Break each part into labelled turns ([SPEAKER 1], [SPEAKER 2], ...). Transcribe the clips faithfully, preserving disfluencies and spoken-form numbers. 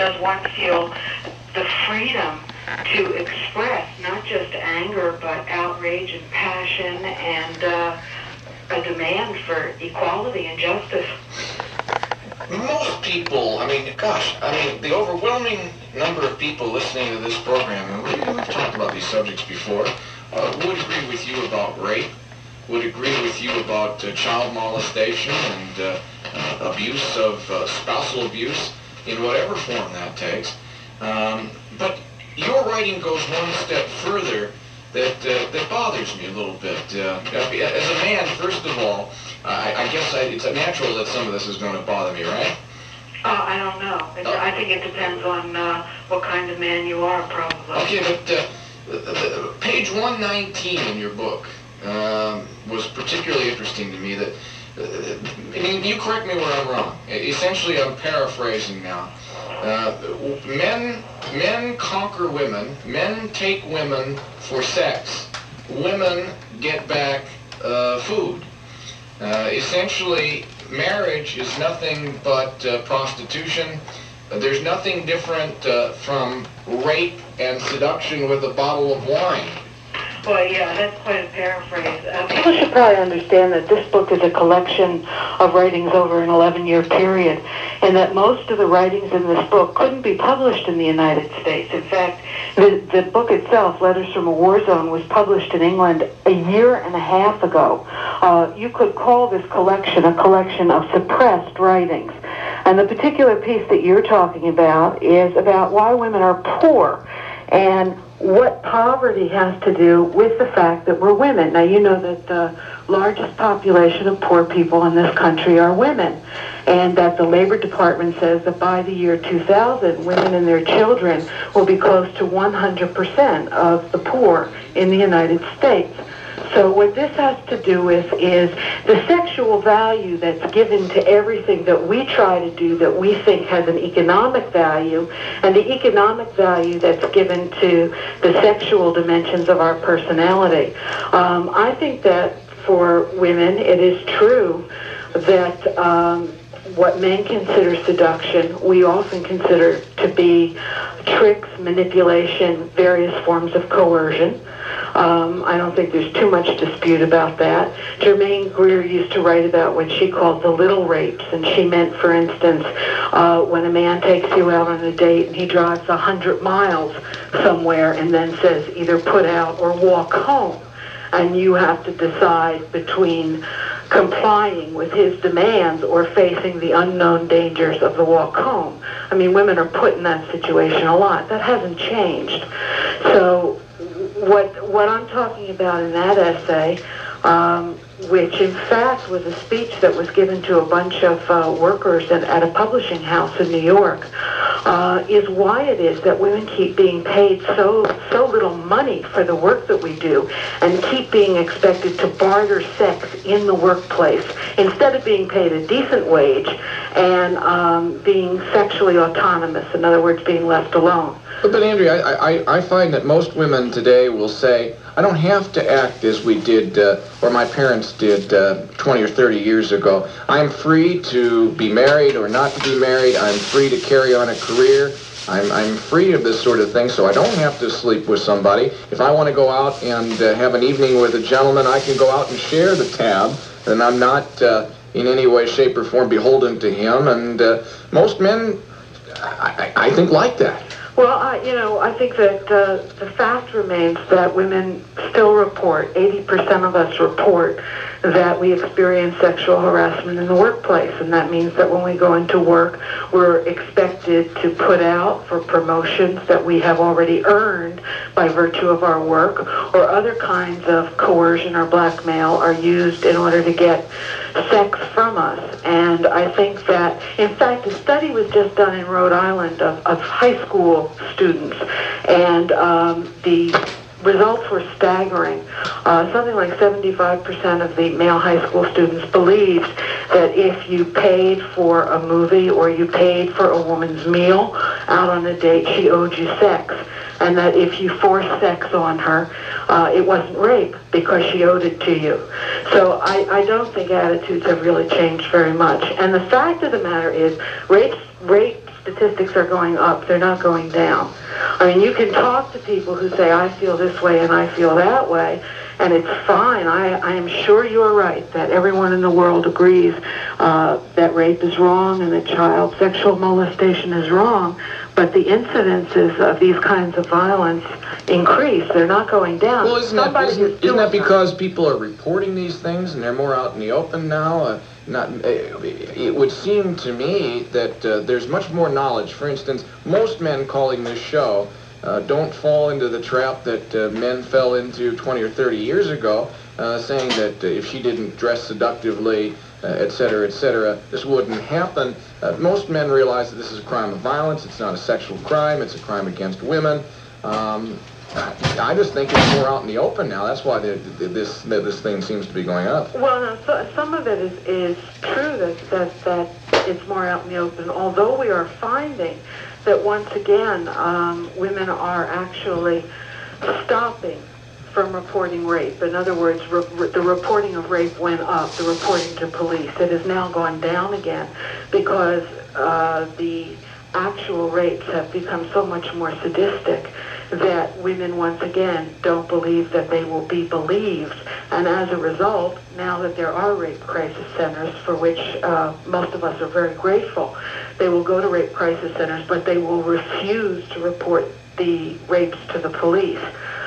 [SPEAKER 1] does one feel the freedom to express not just anger, but outrage and passion and uh, a demand for equality and justice.
[SPEAKER 2] Most people, I mean, gosh, I mean, the overwhelming number of people listening to this program, and we, we've talked about these subjects before, uh, would agree with you about rape, would agree with you about uh, child molestation and uh, uh, abuse of uh, spousal abuse in whatever form that takes. Um, but your writing goes one step further that uh, that bothers me a little bit. Uh, as a man, first of all, uh, I, I guess I, it's natural that some of this is going to bother me, right?
[SPEAKER 1] Uh, I don't know. It, uh, I think it depends on uh, what kind of man you are, probably.
[SPEAKER 2] Okay, but uh, page one nineteen in your book um, was particularly interesting to me. That uh, I mean, you correct me where I'm wrong. Essentially, I'm paraphrasing now. Uh, men, men conquer women. Men take women for sex. Women get back uh, food. Uh, essentially, marriage is nothing but uh, prostitution. Uh, there's nothing different uh, from rape and seduction with a bottle of wine.
[SPEAKER 1] Well, yeah, that's quite a paraphrase. Uh, people should probably understand that this book is a collection of writings over an eleven-year period, and that most of the writings in this book couldn't be published in the United States. In fact, the, the book itself, Letters from a War Zone, was published in England a year and a half ago. Uh, you could call this collection a collection of suppressed writings. And the particular piece that you're talking about is about why women are poor and what poverty has to do with the fact that we're women. Now, you know that the largest population of poor people in this country are women, and that the Labor Department says that by the year two thousand, women and their children will be close to one hundred percent of the poor in the United States. So what this has to do with is the sexual value that's given to everything that we try to do that we think has an economic value, and the economic value that's given to the sexual dimensions of our personality. Um, I think that for women, it is true that um, what men consider seduction, we often consider to be tricks, manipulation, various forms of coercion. Um, I don't think there's too much dispute about that. Germaine Greer used to write about what she called the little rapes, and she meant, for instance, uh, when a man takes you out on a date and he drives a hundred miles somewhere and then says either put out or walk home, and you have to decide between complying with his demands or facing the unknown dangers of the walk home. I mean, women are put in that situation a lot. That hasn't changed. So what what I'm talking about in that essay, um, which in fact was a speech that was given to a bunch of uh, workers at, at a publishing house in New York, uh, is why it is that women keep being paid so so little money for the work that we do, and keep being expected to barter sex in the workplace instead of being paid a decent wage and um, being sexually autonomous. In other words, being left alone.
[SPEAKER 2] But, but Andrea, I, I, I find that most women today will say, I don't have to act as we did, uh, or my parents did uh, twenty or thirty years ago. I'm free to be married or not to be married. I'm free to carry on a career. I'm, I'm free of this sort of thing, so I don't have to sleep with somebody. If I want to go out and uh, have an evening with a gentleman, I can go out and share the tab, and I'm not uh, in any way, shape, or form beholden to him. And uh, most men, I, I think, like that.
[SPEAKER 1] Well, I, you know, I think that uh, the fact remains that women still report, eighty percent of us report that we experience sexual harassment in the workplace. And that means that when we go into work, we're expected to put out for promotions that we have already earned by virtue of our work, or other kinds of coercion or blackmail are used in order to get sex from us. And I think that, in fact, a study was just done in Rhode Island of, of high school students, and um, the results were staggering. Uh, something like seventy-five percent of the male high school students believed that if you paid for a movie or you paid for a woman's meal out on a date, she owed you sex. And that if you forced sex on her, uh, it wasn't rape because she owed it to you. So I, I don't think attitudes have really changed very much. And the fact of the matter is, rape, rape statistics are going up, they're not going down. I mean, you can talk to people who say, I feel this way and I feel that way, and it's fine. I, I am sure you're right that everyone in the world agrees uh, that rape is wrong and that child sexual molestation is wrong, but the incidences of these kinds of violence increase. They're not going down.
[SPEAKER 3] Well, isn't that, isn't, isn't that because people are reporting these things and they're more out in the open now? Uh, not, uh, it would seem to me that uh, there's much more knowledge. For instance, most men calling this show uh, don't fall into the trap that uh, men fell into twenty or thirty years ago, uh, saying that uh, if she didn't dress seductively, uh, et cetera, et cetera, this wouldn't happen. Uh, most men realize that this is a crime of violence. It's not a sexual crime. It's a crime against women. Um, I just think it's more out in the open now. That's why the, the, this the, this thing seems to be going up.
[SPEAKER 1] Well, no, so, some of it is, is true that, that, that it's more out in the open, although we are finding that once again um, women are actually stopping from reporting rape. In other words, re re the reporting of rape went up, the reporting to police. It has now gone down again because uh, the actual rapes have become so much more sadistic that women once again don't believe that they will be believed. And as a result, now that there are rape crisis centers, for which uh, most of us are very grateful, they will go to rape crisis centers, but they will refuse to report the rapes to the police.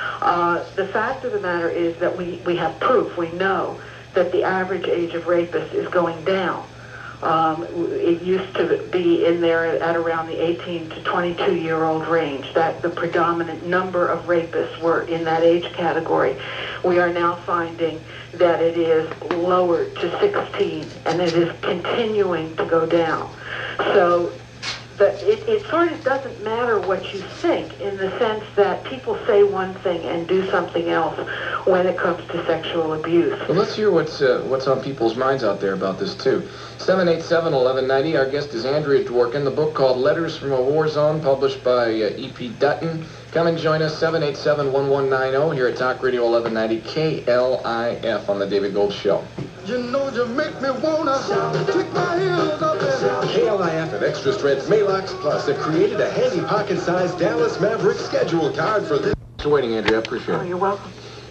[SPEAKER 1] Uh, the fact of the matter is that we, we have proof, we know that the average age of rapists is going down. Um, it used to be in there at around the eighteen to twenty-two year old range, that the predominant number of rapists were in that age category. We are now finding that it is lowered to sixteen, and it is continuing to go down. So the, it, it sort of doesn't matter what you think, in the sense that people say one thing and do something else when it comes to sexual abuse.
[SPEAKER 3] Well, let's hear what's uh, what's on people's minds out there about this too. seven eight seven, eleven ninety. Our guest is Andrea Dworkin. The book called Letters from a War Zone, published by uh, E P Dutton. Come and join us, seven eight seven, one one nine zero, here at Talk Radio eleven ninety K L I F on the David Gold Show.
[SPEAKER 4] You know you make me wanna kick my heels up and
[SPEAKER 5] K L I F and Extra Strength Maalox Plus have created a handy pocket-sized Dallas Maverick schedule card for this.
[SPEAKER 3] Thanks for waiting, Andrea. I appreciate it.
[SPEAKER 1] Oh, you're welcome.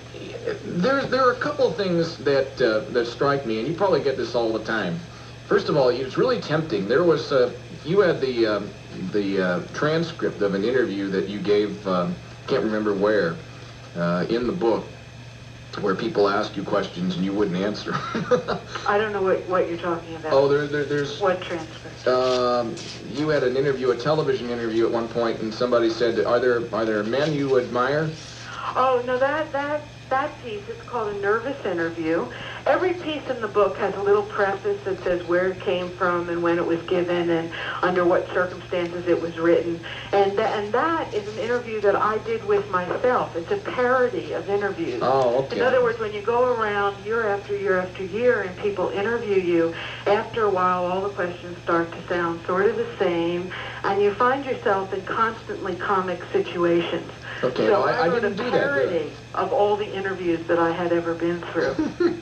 [SPEAKER 3] There, there are a couple of things that uh, that strike me, and you probably get this all the time. First of all, it's really tempting. There was uh, you had the um, the uh, transcript of an interview that you gave. Um, can't remember where uh, in the book, where people asked you questions and you wouldn't answer.
[SPEAKER 1] I don't know what, what you're talking about.
[SPEAKER 3] Oh, there, there, there's...
[SPEAKER 1] What transcript?
[SPEAKER 3] Um, you had an interview, a television interview at one point, and somebody said, are there, are there men you admire?
[SPEAKER 1] Oh, no, that, that, that piece, it's called a nervous interview. Every piece in the book has a little preface that says where it came from and when it was given and under what circumstances it was written. And, th and that is an interview that I did with myself. It's a parody of interviews.
[SPEAKER 3] Oh, okay.
[SPEAKER 1] In other words, when you go around year after year after year and people interview you, after a while all the questions start to sound sort of the same, and you find yourself in constantly comic situations.
[SPEAKER 3] Okay,
[SPEAKER 1] so
[SPEAKER 3] well, I,
[SPEAKER 1] I,
[SPEAKER 3] I
[SPEAKER 1] wrote
[SPEAKER 3] didn't
[SPEAKER 1] a
[SPEAKER 3] do
[SPEAKER 1] parody
[SPEAKER 3] that.
[SPEAKER 1] of all the interviews that I had ever been through.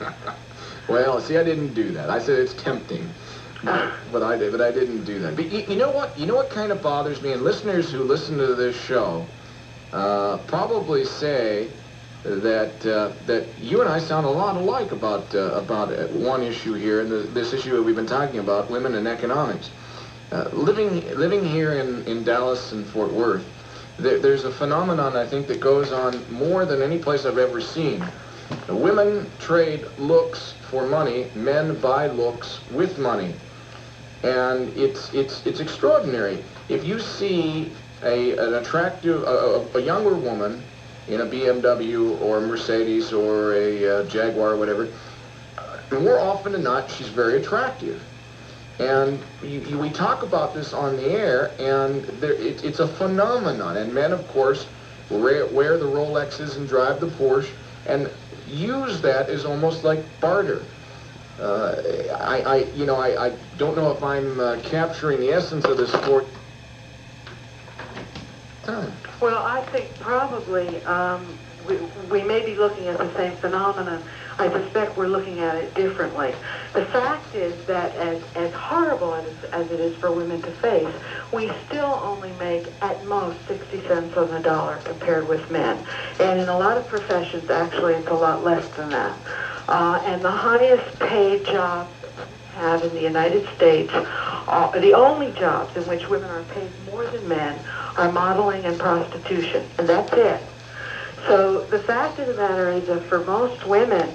[SPEAKER 3] Well, see, I didn't do that. I said it's tempting, but, but I did. But I didn't do that. But you, you know what? You know what kind of bothers me, and listeners who listen to this show uh, probably say that uh, that you and I sound a lot alike about uh, about one issue here, and the, this issue that we've been talking about, women and economics. Uh, living living here in in Dallas and Fort Worth, there, there's a phenomenon I think that goes on more than any place I've ever seen. The women trade looks for money, men buy looks with money, and it's it's it's extraordinary. If you see a an attractive a, a younger woman in a B M W or a Mercedes or a uh, Jaguar or whatever, more often than not she's very attractive. And you, you, we talk about this on the air, and there, it, it's a phenomenon. And men, of course, wear, wear the Rolexes and drive the Porsche, and use that as almost like barter. Uh, I, I, you know, I, I don't know if I'm uh, capturing the essence of this sport. Huh.
[SPEAKER 1] Well, I think probably um, we, we may be looking at the same phenomenon. I suspect we're looking at it differently. The fact is that as, as horrible as, as it is for women to face, we still only make at most sixty cents on the dollar compared with men. And in a lot of professions, actually, it's a lot less than that. Uh, and the highest paid jobs have in the United States, uh, the only jobs in which women are paid more than men are modeling and prostitution, and that's it. So the fact of the matter is that for most women,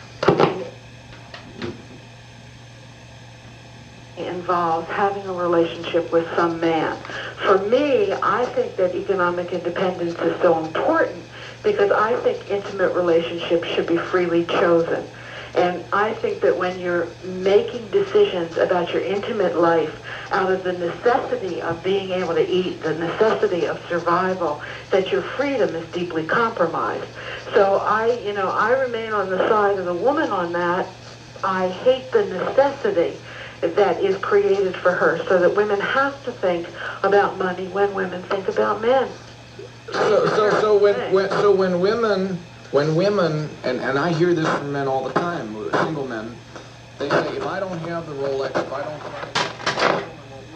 [SPEAKER 1] involves having a relationship with some man. For me, I think that economic independence is so important because I think intimate relationships should be freely chosen. And I think that when you're making decisions about your intimate life out of the necessity of being able to eat, the necessity of survival, that your freedom is deeply compromised. So I, you know, I remain on the side of the woman on that. I hate the necessity that is created for her so that women have to think about money when women think about men.
[SPEAKER 3] So, so, so when, when, so when women... When women, and, and I hear this from men all the time, single men, they say, if I don't have the Rolex, if I don't find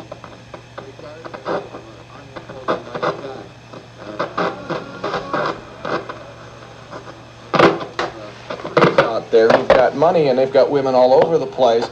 [SPEAKER 3] out there who've got money and they've got women all over the place,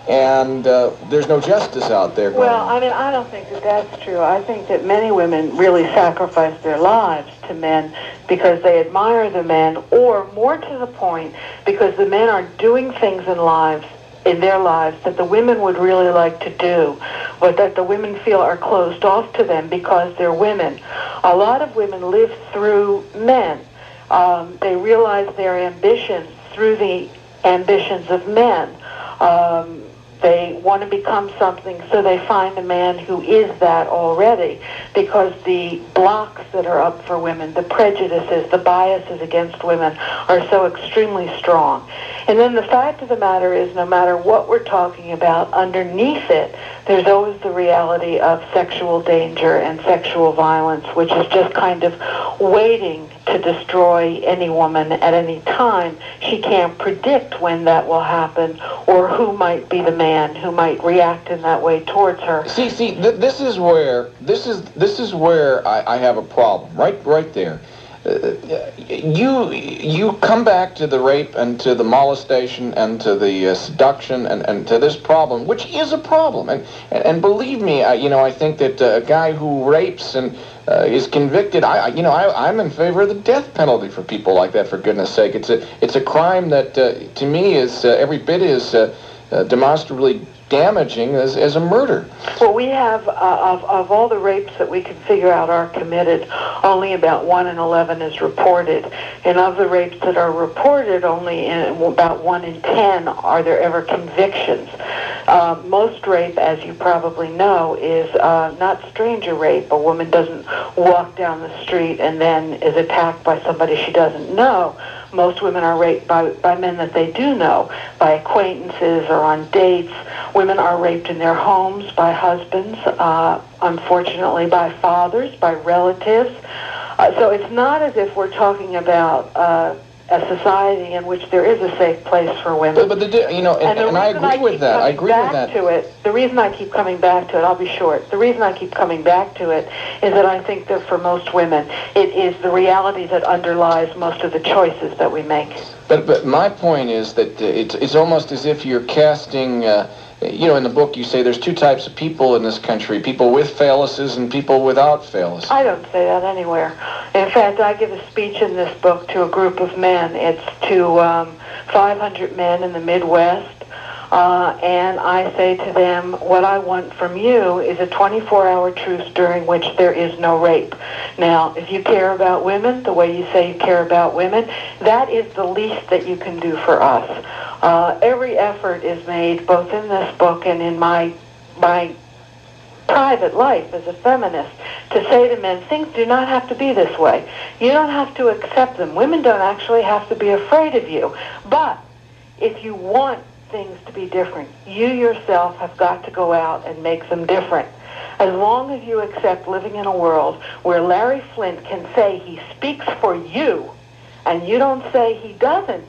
[SPEAKER 3] and uh, there's no justice out there going
[SPEAKER 1] Well,
[SPEAKER 3] on.
[SPEAKER 1] I mean, I don't think that that's true. I think that many women really sacrifice their lives to men because they admire the men, or more to the point, because the men are doing things in lives, in their lives, that the women would really like to do, but that the women feel are closed off to them because they're women. A lot of women live through men. Um, they realize their ambitions through the ambitions of men. Um, They want to become something, so they find a man who is that already, because the blocks that are up for women, the prejudices, the biases against women are so extremely strong. And then the fact of the matter is, no matter what we're talking about, underneath it, there's always the reality of sexual danger and sexual violence, which is just kind of waiting to destroy any woman at any time. She can't predict when that will happen or who might be the man who might react in that way towards her.
[SPEAKER 3] See, see, th this is where this is this is where I, I have a problem. Right, right there. Uh, you you come back to the rape and to the molestation and to the uh, seduction and, and to this problem, which is a problem. And and, and believe me, I, you know, I think that uh, a guy who rapes and uh, is convicted, I, I you know, I, I'm in favor of the death penalty for people like that. For goodness' sake, it's a it's a crime that uh, to me is uh, every bit as uh, uh, demonstrably damaging as, as a murder.
[SPEAKER 1] Well, we have, uh, of, of all the rapes that we can figure out are committed, only about one in eleven is reported. And of the rapes that are reported, only in about one in ten are there ever convictions. Uh, most rape, as you probably know, is uh, not stranger rape. A woman doesn't walk down the street and then is attacked by somebody she doesn't know. Most women are raped by, by men that they do know, by acquaintances or on dates. Women are raped in their homes by husbands, uh, unfortunately by fathers, by relatives. Uh, so it's not as if we're talking about uh, a society in which there is a safe place for women.
[SPEAKER 3] But, but the, you know, and,
[SPEAKER 1] and,
[SPEAKER 3] and I agree
[SPEAKER 1] I
[SPEAKER 3] with that. I agree
[SPEAKER 1] back
[SPEAKER 3] with that.
[SPEAKER 1] To it, the reason I keep coming back to it, I'll be short. The reason I keep coming back to it is that I think that for most women, it is the reality that underlies most of the choices that we make.
[SPEAKER 3] But but my point is that uh, it's it's almost as if you're casting. Uh, you know, in the book you say there's two types of people in this country: people with phalluses and people without phalluses.
[SPEAKER 1] I don't say that anywhere. In fact, I give a speech in this book to a group of men. It's to um, five hundred men in the Midwest. Uh, and I say to them, what I want from you is a twenty-four hour truce during which there is no rape. Now, if you care about women the way you say you care about women, that is the least that you can do for us. Uh, every effort is made, both in this book and in my my private life as a feminist, to say to men, things do not have to be this way. You don't have to accept them. Women don't actually have to be afraid of you. But if you want things to be different, you yourself have got to go out and make them different. As long as you accept living in a world where Larry Flint can say he speaks for you, and you don't say he doesn't,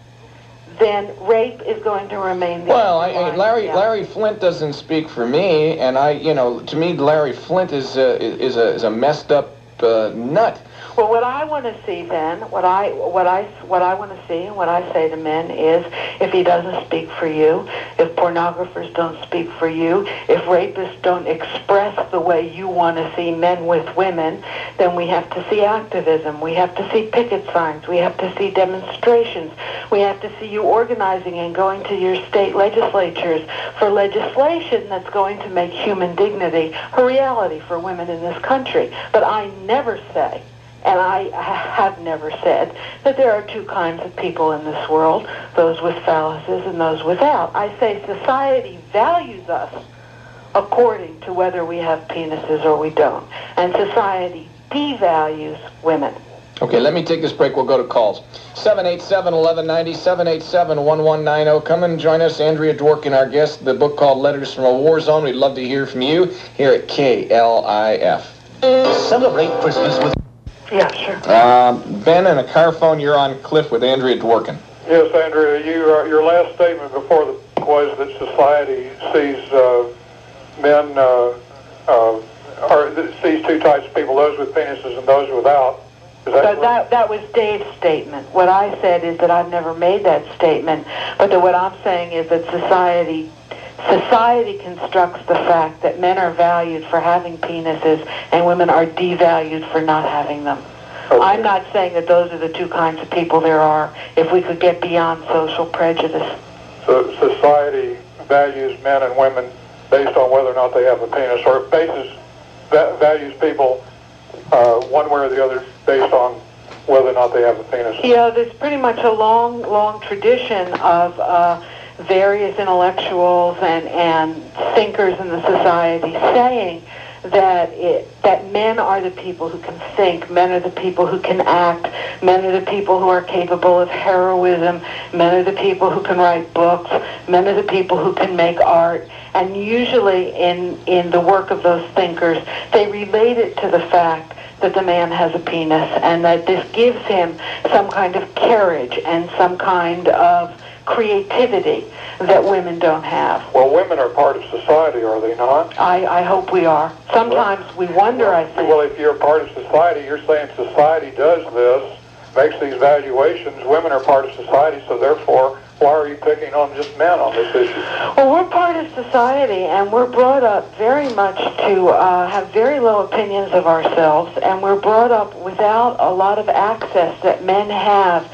[SPEAKER 1] then rape is going to remain the
[SPEAKER 3] Well, I, I,
[SPEAKER 1] underlying
[SPEAKER 3] Larry
[SPEAKER 1] reality.
[SPEAKER 3] Larry Flint doesn't speak for me, and I, you know, to me, Larry Flint is a, is a, is a messed up uh, nut.
[SPEAKER 1] Well, what I want to see then, what I what I what I want to see, and what I say to men is, if he doesn't speak for you, if pornographers don't speak for you, if rapists don't express the way you want to see men with women, then we have to see activism. We have to see picket signs. We have to see demonstrations. We have to see you organizing and going to your state legislatures for legislation that's going to make human dignity a reality for women in this country. But I never say, and I have never said, that there are two kinds of people in this world, those with phalluses and those without. I say society values us according to whether we have penises or we don't. And society devalues women.
[SPEAKER 3] Okay, let me take this break. We'll go to calls. seven eight seven, eleven ninety, seven eight seven, one one nine zero. Come and join us. Andrea Dworkin, our guest, the book called Letters from a War Zone. We'd love to hear from you here at K L I F.
[SPEAKER 6] Celebrate Christmas with...
[SPEAKER 1] Yeah, sure.
[SPEAKER 3] Uh, Ben and a car phone, you're on Cliff with Andrea Dworkin.
[SPEAKER 7] Yes, Andrea, you, uh, your last statement before the was that society sees uh, men, uh, uh, or sees two types of people, those with penises and those without. Is that,
[SPEAKER 1] So that, that was Dave's statement. What I said is that I've never made that statement, but that what I'm saying is that society society constructs the fact that men are valued for having penises and women are devalued for not having them.
[SPEAKER 7] Okay.
[SPEAKER 1] I'm not saying that those are the two kinds of people there are, if we could get beyond social prejudice.
[SPEAKER 7] So society values men and women based on whether or not they have a penis, or bases va- values people uh, one way or the other based on whether or not they have a penis.
[SPEAKER 1] Yeah, there's pretty much a long, long tradition of uh, various intellectuals and, and thinkers in the society saying that it, that men are the people who can think, men are the people who can act, men are the people who are capable of heroism, men are the people who can write books, men are the people who can make art. And usually in, in the work of those thinkers, they relate it to the fact that the man has a penis and that this gives him some kind of courage and some kind of creativity that women don't have.
[SPEAKER 7] Well, women are part of society, are they not?
[SPEAKER 1] I, I hope we are. Sometimes we wonder, I think.
[SPEAKER 7] Well, if you're part of society, you're saying society does this, makes these valuations. Women are part of society, so therefore, why are you picking on just men on this issue?
[SPEAKER 1] Well, we're part of society, and we're brought up very much to uh, have very low opinions of ourselves, and we're brought up without a lot of access that men have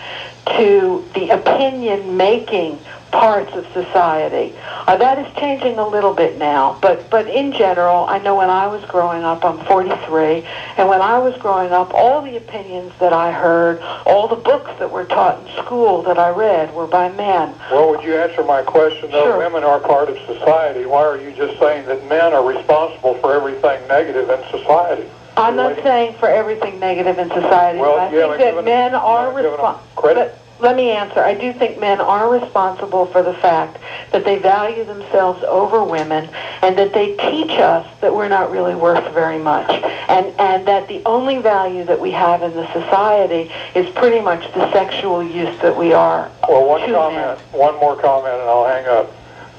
[SPEAKER 1] to the opinion-making parts of society. Uh, that is changing a little bit now, but but in general, I know when I was growing up, I'm forty-three, and when I was growing up, all the opinions that I heard, all the books that were taught in school that I read were by men.
[SPEAKER 7] Well, would you answer my question, though?
[SPEAKER 1] Sure.
[SPEAKER 7] Women are part of society. Why are you just saying that men are responsible for everything negative in society?
[SPEAKER 1] I'm not saying for everything negative in society,
[SPEAKER 7] Well,
[SPEAKER 1] but I
[SPEAKER 7] you
[SPEAKER 1] think
[SPEAKER 7] haven't
[SPEAKER 1] that
[SPEAKER 7] given-
[SPEAKER 1] men
[SPEAKER 7] you
[SPEAKER 1] are
[SPEAKER 7] haven't given them
[SPEAKER 1] responsible.
[SPEAKER 7] credit.
[SPEAKER 1] Let me answer. I do think men are responsible for the fact that they value themselves over women and that they teach us that we're not really worth very much. And, and that the only value that we have in the society is pretty much the sexual use that we are
[SPEAKER 7] Well, one
[SPEAKER 1] to
[SPEAKER 7] comment,
[SPEAKER 1] men.
[SPEAKER 7] one more comment, and I'll hang up.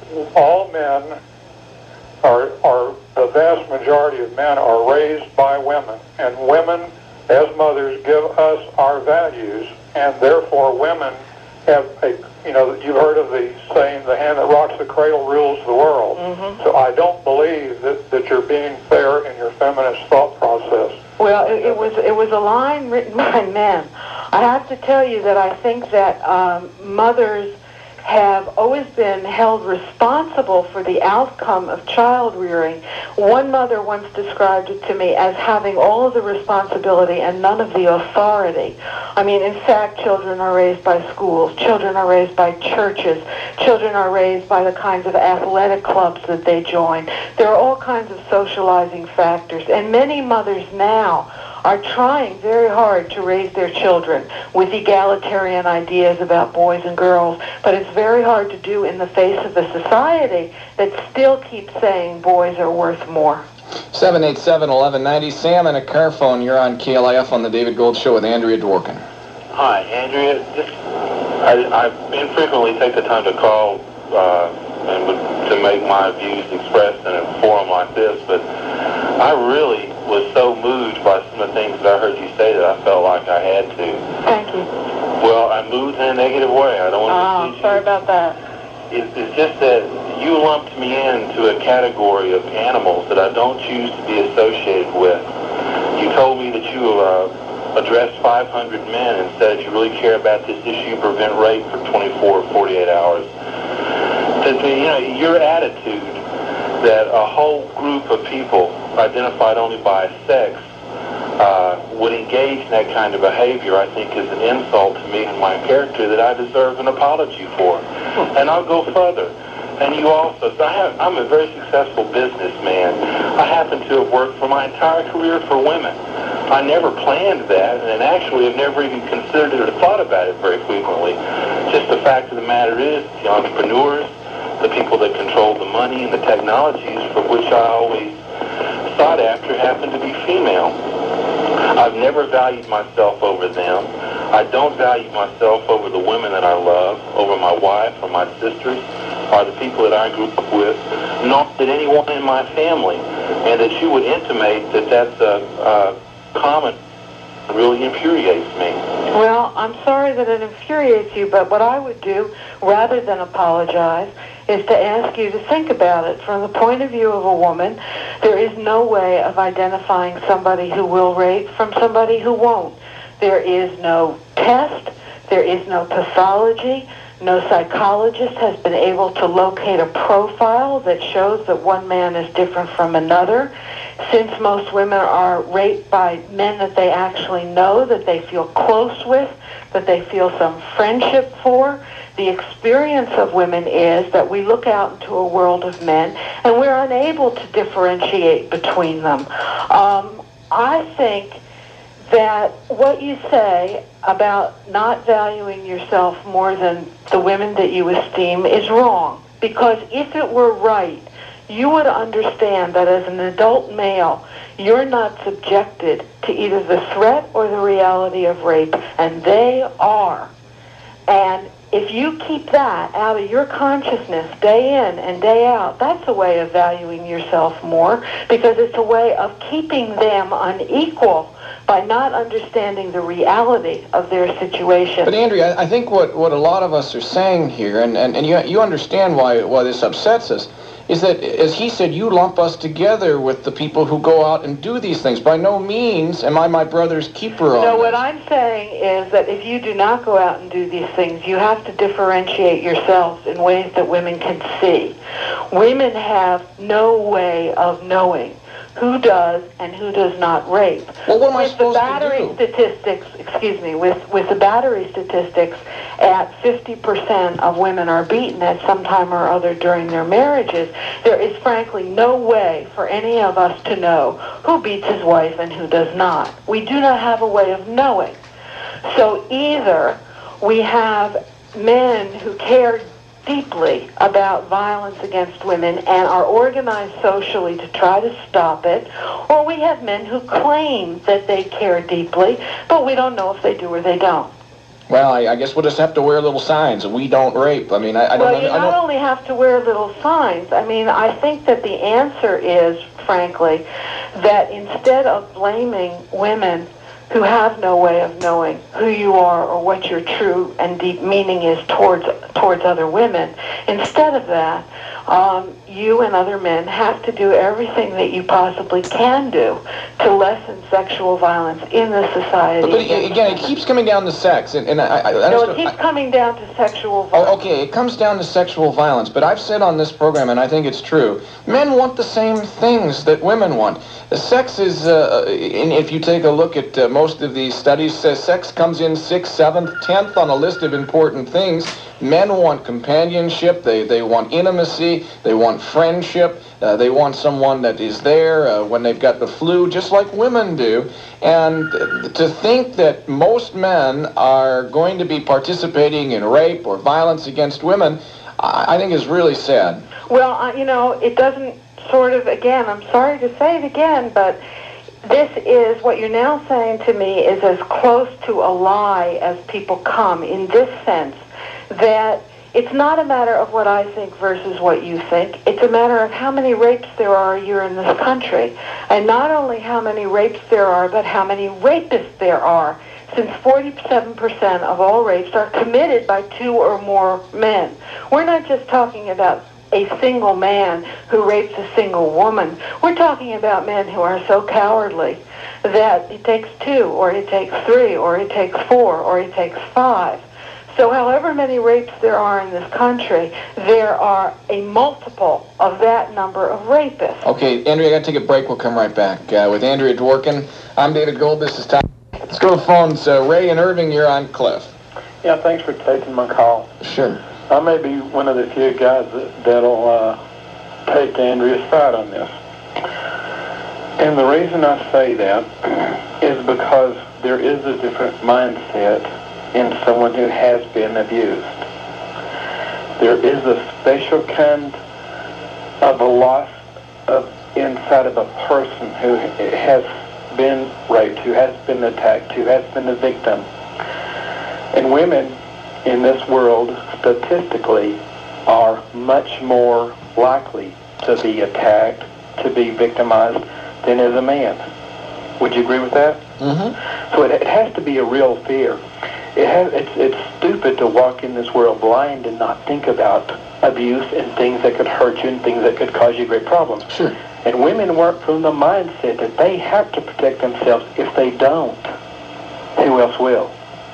[SPEAKER 7] All men are, are, the vast majority of men are raised by women, and women, as mothers, give us our values, and therefore women have a, you know, you've heard of the saying, the hand that rocks the cradle rules the world.
[SPEAKER 1] Mm-hmm.
[SPEAKER 7] So I don't believe that, that you're being fair in your feminist thought process.
[SPEAKER 1] Well, it, it was it was a line written by men. I have to tell you that I think that um, mothers have always been held responsible for the outcome of child rearing. One mother once described it to me as having all of the responsibility and none of the authority. I mean, in fact, children are raised by schools, children are raised by churches, children are raised by the kinds of athletic clubs that they join. There are all kinds of socializing factors, and many mothers now are trying very hard to raise their children with egalitarian ideas about boys and girls, but it's very hard to do in the face of a society that still keeps saying boys are worth more.
[SPEAKER 3] seven eight seven, eleven ninety. Sam and a car phone, you're on K L I F on the David Gold Show with Andrea Dworkin.
[SPEAKER 8] Hi, Andrea. Just, I, I infrequently take the time to call uh, and to make my views expressed in a forum like this, but I really was so moved by some of the things that I heard you say that I felt like I had to.
[SPEAKER 1] Thank you.
[SPEAKER 8] Well, I moved in a negative way. I don't want to
[SPEAKER 1] Oh,
[SPEAKER 8] mislead you.
[SPEAKER 1] sorry about that.
[SPEAKER 8] It, it's just that you lumped me into a category of animals that I don't choose to be associated with. You told me that you uh, addressed five hundred men and said if you really care about this issue, prevent rape for twenty-four or forty-eight hours. That, you know, your attitude that a whole group of people identified only by sex uh, would engage in that kind of behavior, I think, is an insult to me and my character that I deserve an apology for. And I'll go further. And you also, so I have, I'm a very successful businessman. I happen to have worked for my entire career for women. I never planned that, and actually have never even considered it or thought about it very frequently. Just the fact of the matter is, the entrepreneurs, the people that control the money and the technologies for which I always sought after happen to be female. I've never valued myself over them. I don't value myself over the women that I love, over my wife or my sisters, or the people that I grew up with, nor did anyone in my family. And that you would intimate that that's a, a common really infuriates me.
[SPEAKER 1] Well, I'm sorry that it infuriates you, but what I would do, rather than apologize, is to ask you to think about it. From the point of view of a woman, there is no way of identifying somebody who will rape from somebody who won't. There is no test, there is no pathology, no psychologist has been able to locate a profile that shows that one man is different from another. Since most women are raped by men that they actually know, that they feel close with, that they feel some friendship for, the experience of women is that we look out into a world of men and we're unable to differentiate between them. Um, I think that what you say about not valuing yourself more than the women that you esteem is wrong. Because if it were right, you would understand that as an adult male, you're not subjected to either the threat or the reality of rape, and they are. And if you keep that out of your consciousness day in and day out, that's a way of valuing yourself more, because it's a way of keeping them unequal by not understanding the reality of their situation.
[SPEAKER 3] But Andrea, I think what, what a lot of us are saying here, and, and, and you, you understand why, why this upsets us, is that, as he said, you lump us together with the people who go out and do these things. By no means am I my brother's keeper on
[SPEAKER 1] No,
[SPEAKER 3] this.
[SPEAKER 1] what I'm saying is that if you do not go out and do these things, you have to differentiate yourselves in ways that women can see. Women have no way of knowing who does and who does not rape.
[SPEAKER 3] Well, what am I
[SPEAKER 1] with
[SPEAKER 3] supposed
[SPEAKER 1] the
[SPEAKER 3] to
[SPEAKER 1] battery
[SPEAKER 3] do?
[SPEAKER 1] statistics, excuse me, with, with the battery statistics at fifty percent of women are beaten at some time or other during their marriages, there is frankly no way for any of us to know who beats his wife and who does not. We do not have a way of knowing. So either we have men who care deeply about violence against women and are organized socially to try to stop it, or we have men who claim that they care deeply, but we don't know if they do or they don't.
[SPEAKER 3] Well, I, I guess we'll just have to wear little signs, we don't rape. I mean, I, I don't
[SPEAKER 1] Well,
[SPEAKER 3] know.
[SPEAKER 1] you
[SPEAKER 3] I
[SPEAKER 1] not
[SPEAKER 3] don't...
[SPEAKER 1] only have to wear little signs. I mean, I think that the answer is, frankly, that instead of blaming women who have no way of knowing who you are or what your true and deep meaning is towards towards other women, instead of that, um, you and other men have to do everything that you possibly can do to lessen sexual violence in the society.
[SPEAKER 3] But, but again, it keeps coming down to sex, and, and I, I, I
[SPEAKER 1] No, it keeps coming down to sexual violence.
[SPEAKER 3] Oh, okay, it comes down to sexual violence, but I've said on this program, and I think it's true, men want the same things that women want. The sex is, uh, and if you take a look at uh, most of these studies, says sex comes in sixth, seventh, tenth on a list of important things. Men want companionship, they, they want intimacy, they want friendship, uh, they want someone that is there uh, when they've got the flu, just like women do. And to think that most men are going to be participating in rape or violence against women, I, I think is really sad.
[SPEAKER 1] Well, uh, you know, it doesn't sort of, again, I'm sorry to say it again, but this is, what you're now saying to me is as close to a lie as people come, in this sense that it's not a matter of what I think versus what you think. It's a matter of how many rapes there are a year in this country. And not only how many rapes there are, but how many rapists there are, since forty-seven percent of all rapes are committed by two or more men. We're not just talking about a single man who rapes a single woman. We're talking about men who are so cowardly that it takes two, or it takes three, or it takes four, or it takes five. So however many rapes there are in this country, there are a multiple of that number of rapists.
[SPEAKER 3] Okay, Andrea, I got to take a break. We'll come right back. Uh, with Andrea Dworkin, I'm David Gold. This is Tom. Let's go to the phones. Uh, Ray and Irving, you're on Cliff.
[SPEAKER 7] Yeah, thanks for taking my call.
[SPEAKER 3] Sure.
[SPEAKER 7] I may be one of the few guys that, that'll uh, take Andrea's side on this. And the reason I say that is because there is a different mindset in someone who has been abused. There is a special kind of a loss of inside of a person who has been raped, who has been attacked, who has been a victim. And women in this world, statistically, are much more likely to be attacked, to be victimized, than is a man. Would you agree with that?
[SPEAKER 3] Mm-hmm.
[SPEAKER 7] So it, it has to be a real fear. It has, it's, it's stupid to walk in this world blind and not think about abuse and things that could hurt you and things that could cause you great problems.
[SPEAKER 3] Sure.
[SPEAKER 7] And women work from the mindset that they have to protect themselves. If they don't, who else will?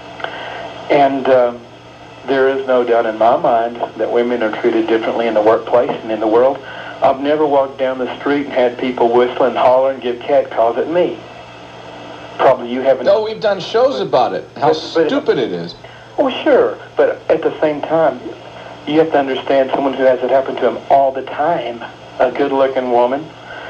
[SPEAKER 7] And um, there is no doubt in my mind that women are treated differently in the workplace and in the world. I've never walked down the street and had people whistle and holler and give cat calls at me. Probably you haven't.
[SPEAKER 3] No, we've done shows about it. How
[SPEAKER 7] But- but-
[SPEAKER 3] stupid it is.
[SPEAKER 7] Oh, sure. But at the same time, you have to understand someone who has it happen to them all the time, a good-looking woman,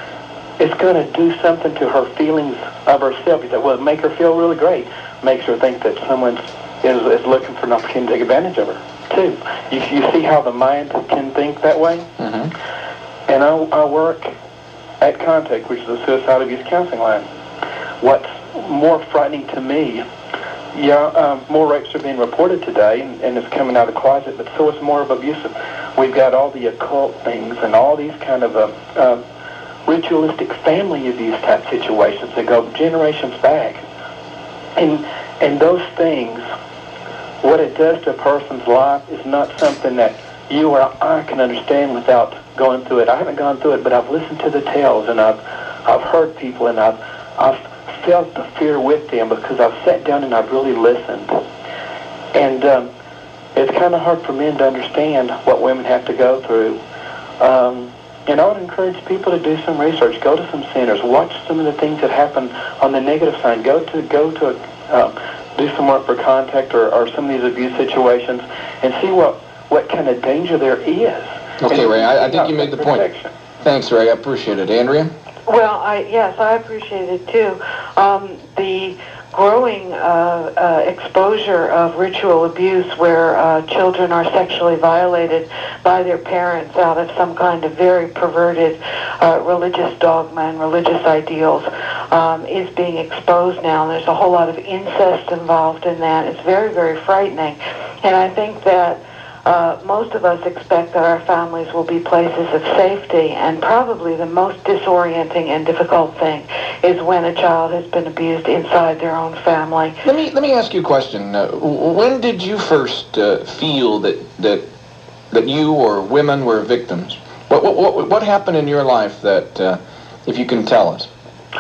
[SPEAKER 7] is going to do something to her feelings of herself. You say, well, make her feel really great. Makes her think that someone is, is looking for an opportunity to take advantage of her, too. You, you see how the mind can think that way?
[SPEAKER 3] Mm-hmm.
[SPEAKER 7] And I, I work at Contact, which is a suicide abuse counseling line. What's more frightening to me, yeah, um, more rapes are being reported today, and, and it's coming out of the closet, but so is more of abusive. We've got all the occult things and all these kind of uh, uh, ritualistic family abuse type situations that go generations back. And, and those things, what it does to a person's life is not something that you or I can understand without going through it. I haven't gone through it, but I've listened to the tales, and I've I've heard people, and I've I've felt the fear with them because I've sat down and I've really listened. And um, it's kind of hard for men to understand what women have to go through. Um, and I would encourage people to do some research. Go to some centers. Watch some of the things that happen on the negative side. Go to go to a, um, do some work for Contact or, or some of these abuse situations and see what, what kind of danger there is.
[SPEAKER 3] Okay,
[SPEAKER 7] and
[SPEAKER 3] Ray, I, I think you made the point.
[SPEAKER 7] protection.
[SPEAKER 3] Thanks, Ray. I appreciate it. Andrea?
[SPEAKER 1] Well, I, yes, I appreciate it too. Um, the growing uh, uh, exposure of ritual abuse where uh, children are sexually violated by their parents out of some kind of very perverted uh, religious dogma and religious ideals um, is being exposed now. And there's a whole lot of incest involved in that. It's very, very frightening. And I think that Uh, most of us expect that our families will be places of safety, and probably the most disorienting and difficult thing is when a child has been abused inside their own family.
[SPEAKER 3] Let me let me ask you a question. Uh, when did you first uh, feel that that that you or women were victims? What what what, what happened in your life that, uh, if you can tell us?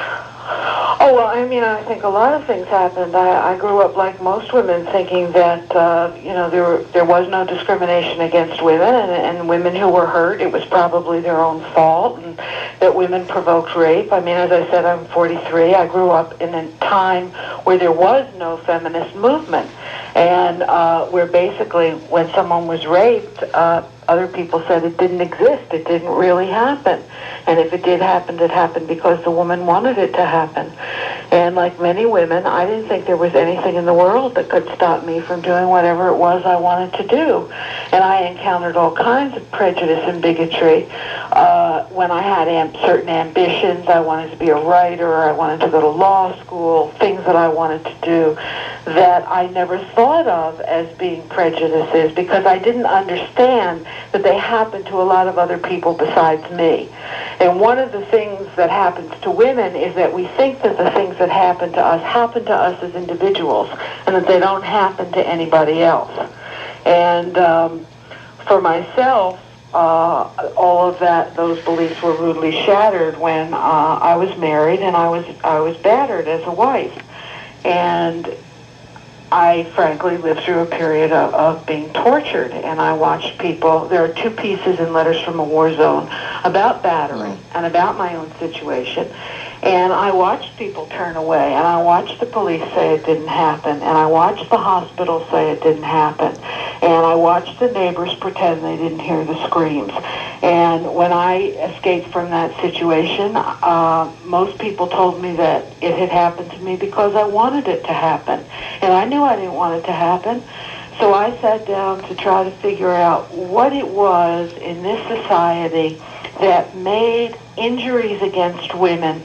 [SPEAKER 1] Oh, well, I mean, I think a lot of things happened. I, I grew up like most women thinking that, uh, you know, there were, there was no discrimination against women, and, and women who were hurt, it was probably their own fault, and that women provoked rape. I mean, as I said, I'm forty-three. I grew up in a time where there was no feminist movement, and uh, where basically when someone was raped, uh, other people said it didn't exist. It didn't really happen. And if it did happen, it happened because the woman wanted it to happen. And like many women, I didn't think there was anything in the world that could stop me from doing whatever it was I wanted to do. And I encountered all kinds of prejudice and bigotry uh, when I had am- certain ambitions, I wanted to be a writer, I wanted to go to law school, things that I wanted to do that I never thought of as being prejudices because I didn't understand that they happened to a lot of other people besides me. And one of the things that happens to women is that we think that the things that happen to us happen to us as individuals and that they don't happen to anybody else. And um, for myself, uh, all of that, those beliefs were rudely shattered when uh, I was married and I was I was battered as a wife. And I frankly lived through a period of, of being tortured, and I watched people. There are two pieces in Letters from a War Zone about battery mm. and about my own situation. And I watched people turn away, and I watched the police say it didn't happen, and I watched the hospital say it didn't happen, and I watched the neighbors pretend they didn't hear the screams. And when I escaped from that situation, uh, most people told me that it had happened to me because I wanted it to happen. And I knew I didn't want it to happen. So I sat down to try to figure out what it was in this society that made injuries against women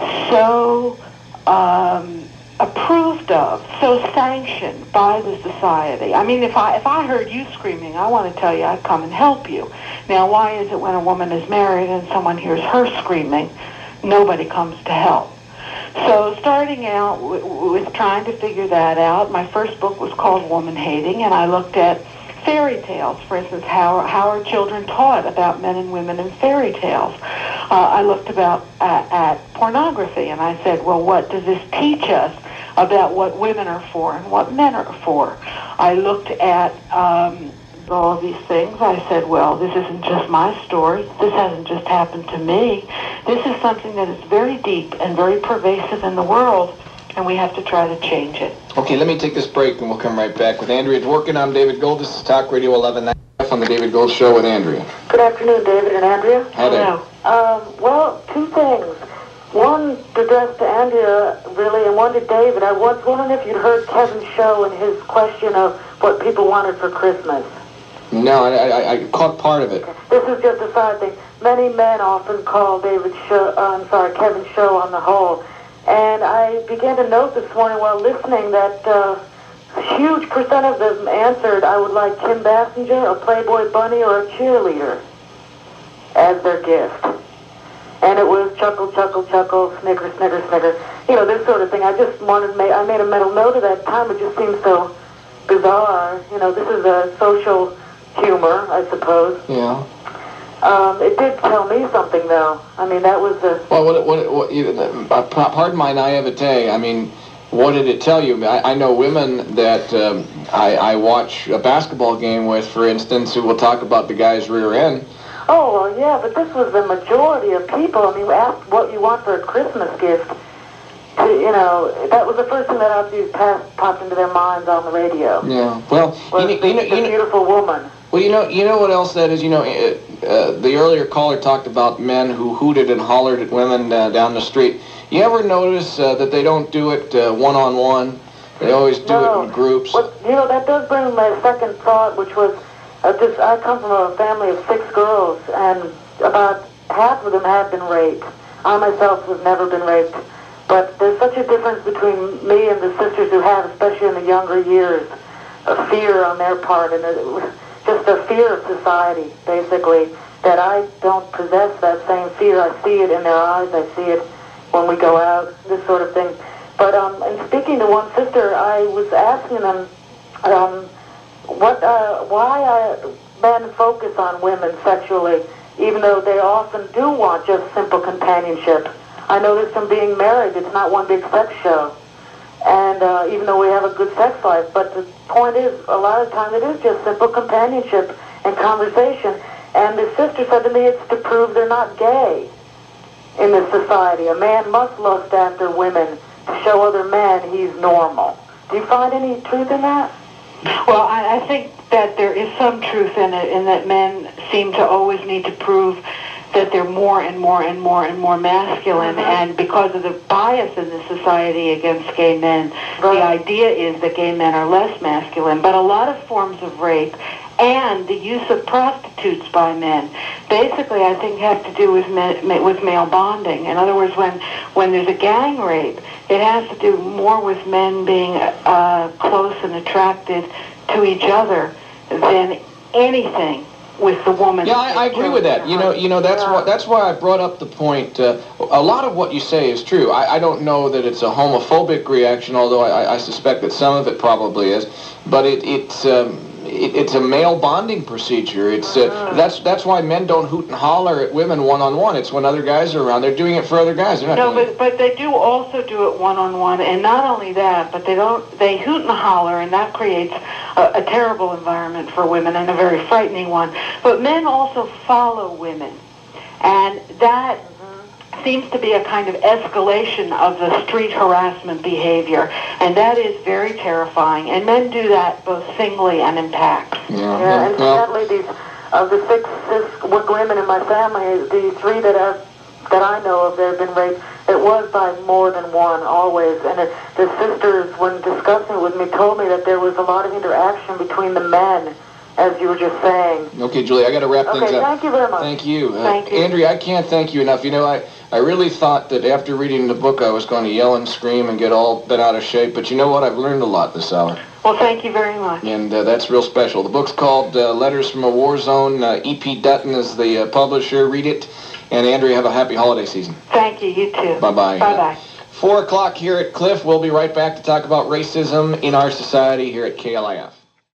[SPEAKER 1] so um, approved of, so sanctioned by the society. I mean, if I if I heard you screaming, I want to tell you I'd come and help you. Now, why is it when a woman is married and someone hears her screaming, nobody comes to help? So starting out w- with trying to figure that out, my first book was called Woman Hating, and I looked at fairy tales. For instance, how, how are children taught about men and women in fairy tales? Uh, I looked about uh, at pornography, and I said, well, what does this teach us about what women are for and what men are for? I looked at um, all of these things. I said, well, this isn't just my story. This hasn't just happened to me. This is something that is very deep and very pervasive in the world, and we have to try to change it.
[SPEAKER 3] Okay, let me take this break, and we'll come right back with Andrea Dworkin. I'm David Gold. This is Talk Radio eleven ninety on the David Gold Show with Andrea.
[SPEAKER 1] Good afternoon, David and Andrea.
[SPEAKER 3] Hello.
[SPEAKER 1] Um, well, two things. One addressed to Andrea, really, and one to David. I was wondering if you'd heard Kevin's show and his question of what people wanted for Christmas.
[SPEAKER 3] No, I, I, I caught part of it.
[SPEAKER 1] This is just a side thing. Many men often call David's show, uh, I'm sorry, Kevin's show on the whole. And I began to note this morning while listening that uh, a huge percent of them answered, I would like Kim Basinger, a Playboy bunny, or a cheerleader as their gift. And it was chuckle, chuckle, chuckle, snicker, snicker, snicker. You know, this sort of thing. I just wanted to make, I made a mental note of that time. It just seems so bizarre. You know, this is a social humor, I suppose.
[SPEAKER 3] Yeah.
[SPEAKER 1] Um, it did tell me something, though. I mean, that was a...
[SPEAKER 3] Well, what, what, what, you, uh, pardon my naivete. I mean, what did it tell you? I, I know women that um, I, I watch a basketball game with, for instance, who will talk about the guy's rear end.
[SPEAKER 1] Oh, well, yeah, but this was the majority of people. I mean, asked what you want for a Christmas gift. To, you know, that was the first thing that obviously passed, popped into their minds on the radio.
[SPEAKER 3] Yeah, well,
[SPEAKER 1] was
[SPEAKER 3] you,
[SPEAKER 1] the,
[SPEAKER 3] you know,
[SPEAKER 1] the
[SPEAKER 3] you know,
[SPEAKER 1] beautiful woman.
[SPEAKER 3] Well, you know, you know what else that is? You know, uh, uh, the earlier caller talked about men who hooted and hollered at women uh, down the street. You ever notice uh, that they don't do it uh, one-on-one? They always do
[SPEAKER 1] no.
[SPEAKER 3] it in groups.
[SPEAKER 1] Well, you know, that does bring my second thought, which was, uh, just, I come from a family of six girls, and about half of them had been raped. I myself have never been raped. But there's such a difference between me and the sisters who have, especially in the younger years, a fear on their part, and a, just a fear of society, basically, that I don't possess that same fear. I see it in their eyes. I see it when we go out, this sort of thing. But um, in speaking to one sister, I was asking them um, what, uh, why uh, men focus on women sexually, even though they often do want just simple companionship. I noticed from being married, it's not one big sex show. And uh, even though we have a good sex life, but the point is, a lot of times it is just simple companionship and conversation. And the sister said to me, it's to prove they're not gay in this society. A man must lust after women to show other men he's normal. Do you find any truth in that? Well, I, I think that there is some truth in it, in that men seem to always need to prove that they're more and more and more and more masculine, mm-hmm. and because of the bias in the society against gay men, right. The idea is that gay men are less masculine. But a lot of forms of rape and the use of prostitutes by men, basically I think has to do with ma- with male bonding. In other words, when when there's a gang rape, it has to do more with men being uh, close and attracted to each other than anything with the woman.
[SPEAKER 3] Yeah, I, I agree with that. You know, you know that's
[SPEAKER 1] yeah.
[SPEAKER 3] why that's why I brought up the point. Uh, a lot of what you say is true. I, I don't know that it's a homophobic reaction, although I, I suspect that some of it probably is. But it, it's um, it, it's a male bonding procedure. It's uh, that's that's why men don't hoot and holler at women one on one. It's when other guys are around. They're doing it for other guys. They're not
[SPEAKER 1] no,
[SPEAKER 3] doing
[SPEAKER 1] but
[SPEAKER 3] it.
[SPEAKER 1] but they do also do it one on one, and not only that, but they don't they hoot and holler, and that creates a, a terrible environment for women and a very frightening one. But men also follow women, and that seems to be a kind of escalation of the street harassment behavior, and that is very terrifying. And men do that both singly and in packs.
[SPEAKER 3] Yeah,
[SPEAKER 1] Yeah, and
[SPEAKER 3] well,
[SPEAKER 1] sadly, these of the six, six women in my family, the three that I've, that I know of that have been raped, it was by more than one, always. And it, the sisters, when discussing it with me, told me that there was a lot of interaction between the men, as you were just saying.
[SPEAKER 3] Okay, Julie, I got to wrap
[SPEAKER 1] Okay,
[SPEAKER 3] things up.
[SPEAKER 1] thank you very much.
[SPEAKER 3] Thank you. Uh,
[SPEAKER 1] Thank you.
[SPEAKER 3] Andrea, I can't thank you enough. You know, I, I really thought that after reading the book I was going to yell and scream and get all bent out of shape, but you know what? I've learned a lot this hour.
[SPEAKER 1] Well, thank you very much.
[SPEAKER 3] And uh, that's real special. The book's called uh, Letters from a War Zone. Uh, E P. Dutton is the uh, publisher. Read it. And Andrea, have a happy holiday season.
[SPEAKER 1] Thank you. You too.
[SPEAKER 3] Bye-bye.
[SPEAKER 1] Bye-bye.
[SPEAKER 3] Four o'clock here at Cliff. We'll be right back to talk about racism in our society here at K L I F.